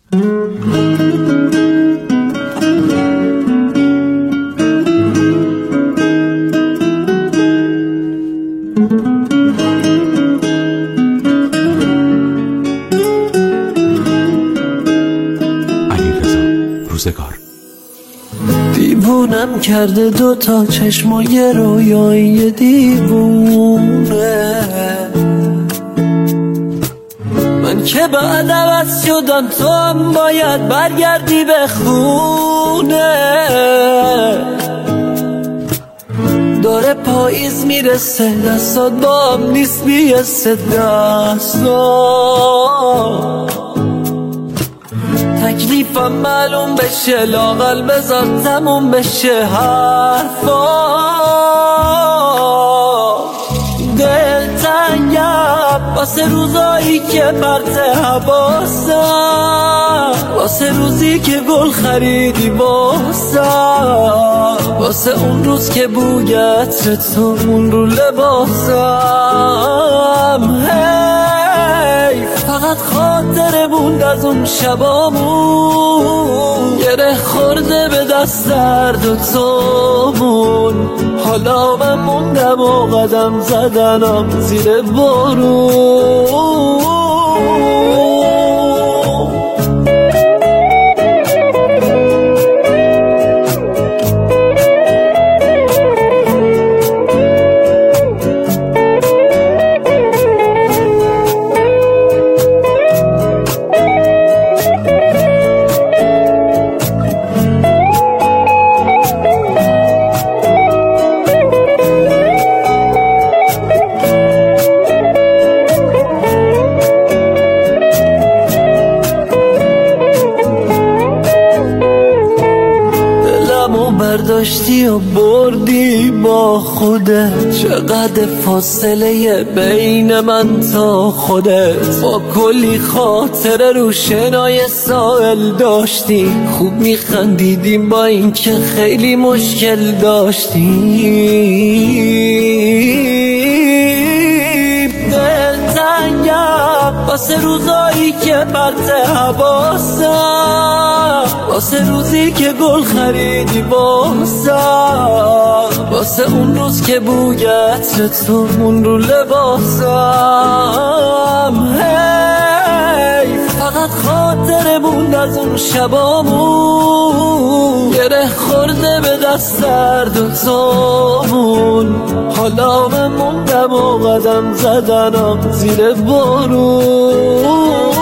دیوونم کرده دوتا چشم و یه رویای دیوونه، من که بعد عوض شدم تو هم باید برگردی به خونه. داره پاییز میرسه دستات با هم نیست بیسته دستات، تکلیفم معلوم بشه لااقل بذار تموم بشه حرفا. دلتنگم واسه روزایی که پرت حواسم، واسه روزی که گل خریدی واسم، واسه اون روز که بوی عطر تو مون رو لباسم. فقط خاطره موند از اون شبامون، گره خورده به دست درد و تومون. حالا من موندم و قدم زدنم زیر بارون. برداشتی و بردی با خودت، چقدر فاصله بین من تا خودت. با کلی خاطره رو شنای ساحل داشتی، خوب میخندیدیم با این که خیلی مشکل داشتیم. دلتنگم واسه روزایی که پرت حواسم، واسه روزی که گل خریدی واسم، واسه اون روز که بوی عطر تو مون رو لباسم. فقط خاطره موند از اون شبامون، گره خورده به دست درد و تومون. حالا من موندم و قدم زدنم زیر بارون.